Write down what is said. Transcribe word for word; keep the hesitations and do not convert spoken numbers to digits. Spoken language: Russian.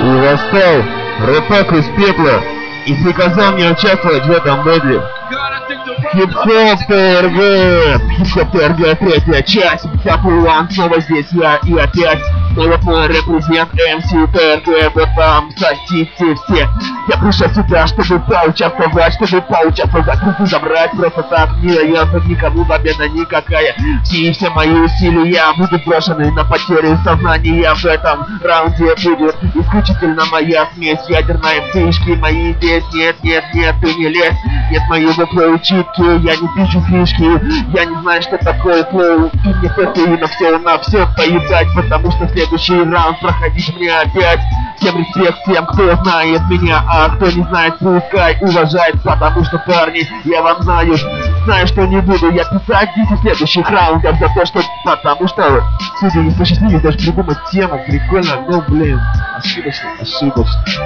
восстал рэпак из пепла и приказал мне участвовать в этом бодле. Хип-хоп ТРГ, хип-хоп ТРГ, третья часть. Тапуан, снова здесь я и опять. Но вот мой репрезент эм си ТРГ, вот там садитесь все. Я пришел сюда, чтобы поучаствовать, чтобы поучаствовать, руку забрать. Просто так не дается никому победа никакая. И все мои усилия будут брошены на потери сознания. В этом раунде будет исключительно моя смесь. Ядерная птички мои здесь. Нет, нет, нет, ты не лезь. Нет моего проучитки, я не пишу фишки. Я не знаю, что такое флоу. И мне похуй на все, на все поедать. Потому что следующий раунд проходить мне опять. Всем респект тем, кто знает меня, а кто не знает, пускай уважает. Потому что, парни, я вам знаю, знаю, что не буду я писать десять следующих раундов за то, что... Потому что, судя не посчастливее даже придумать тему, прикольно, но, блин, ошибочно, ошибочно.